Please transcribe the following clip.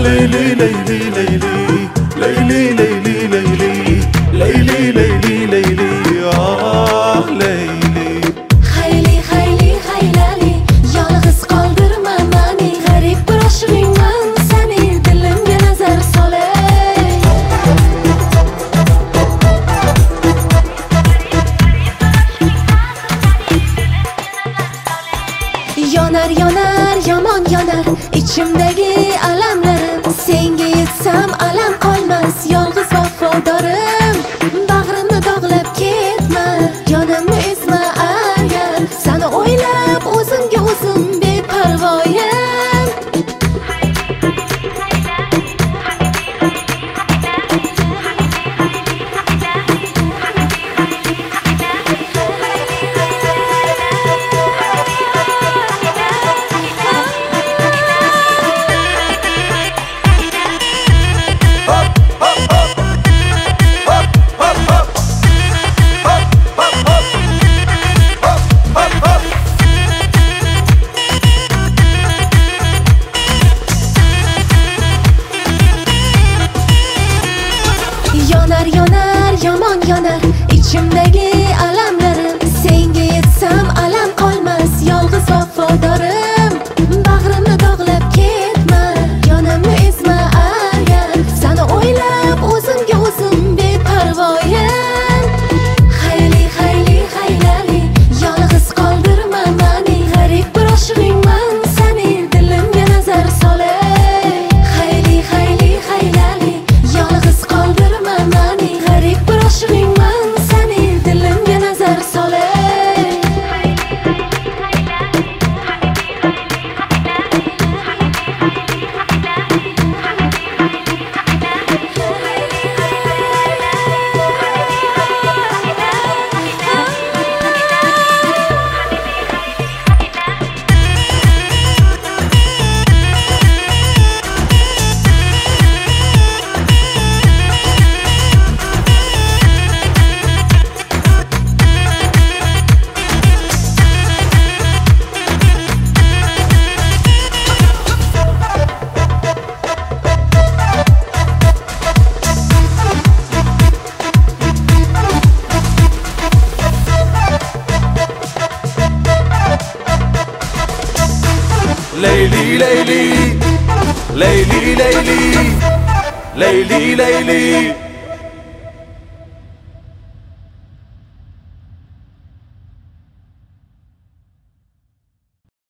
ليلي ليلي ليلي ليلي ليلي ليلي ليلي ليلي ليلي ليلي خيلي خيلي خيلالي yolg'iz qoldirma mani g'arib bir oshiqingman seni dilimga nazar solay yonar yonar yomon yonar ichimdagi alamlarim senga yetsam alam qolmas yolg'iz vafodorim bag'rimni dog'lab ketma yonimni ezma agar seni o'ylab o'zimga o'zim beparvoyim yonar yonar yomon yonar ichimdagi alamlarim senga yetsam alam qolmas yolg'iz vafodorim bag'rimni dog'lab ketma yonimni ezma agar seni o'ylab o'zimga o'zim beparvoyim xayli xayli xaylali yolg'iz qoldirma mani g'arib bir oshiqingman seni dilimga nazar solay xayli xayli xaylali yolg'iz qoldirma mani g'arib bir oshiqingman seni dilimga nazar solay ليلي ليلي ليلي ليلي ليلي ليلي